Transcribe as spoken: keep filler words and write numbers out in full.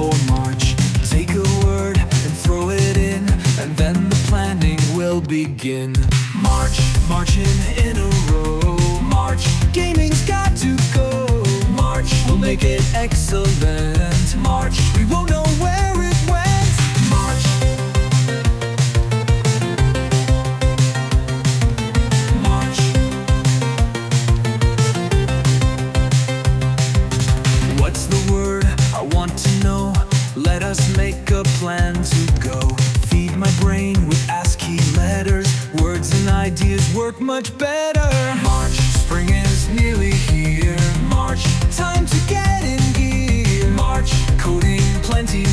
for March. Take a word and throw it in, and then the planning will begin. March, marching in a row. March, gaming's got to go. March, we'll make it excellent. March, we won't know where it went. March, March. What's the word? I want to know. Let us make a plan to go. Feed my brain with ASCII letters. Words and ideas work much better. March, spring is nearly here. March, time to get in gear. March, coding plenty